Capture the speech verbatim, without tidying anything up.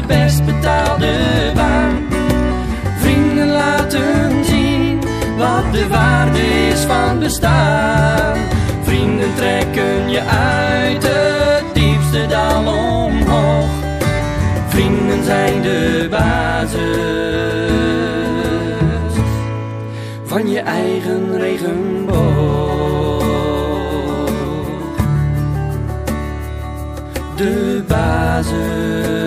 de best betaalde baan. Vrienden laten zien wat de waarde is van bestaan. Vrienden trekken je uit het diepste dal omhoog. Vrienden zijn de basis van je eigen regenboog. De basis